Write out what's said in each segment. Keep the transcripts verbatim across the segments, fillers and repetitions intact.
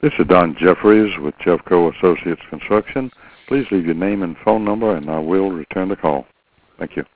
This is Don Jeffries with Jeffco Associates Construction. Please leave your name and phone number, and I will return the call. Thank you.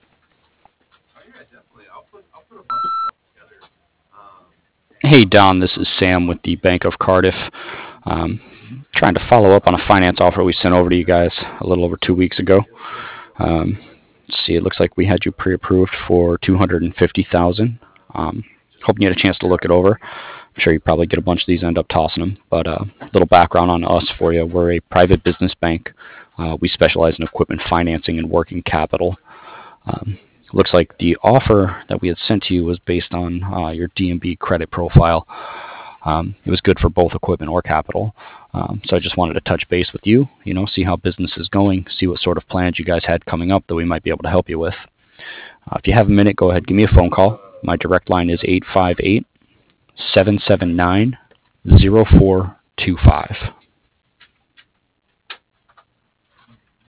Hey, Don, this is Sam with the Bank of Cardiff. Um, trying to follow up on a finance offer we sent over to you guys a little over two weeks ago. Um, let's see, it looks like we had you pre-approved for two hundred fifty thousand dollars. Um, hoping you had a chance to look it over. I'm sure you probably get a bunch of these and end up tossing them. But a uh, little background on us for you. We're a private business bank. Uh, we specialize in equipment financing and working capital. Um, looks like the offer that we had sent to you was based on uh, your D and B credit profile. Um, it was good for both equipment or capital. Um, so I just wanted to touch base with you, you know, see how business is going, see what sort of plans you guys had coming up that we might be able to help you with. Uh, if you have a minute, go ahead, give me a phone call. My direct line is eight five eight, seven seven nine, zero four two five.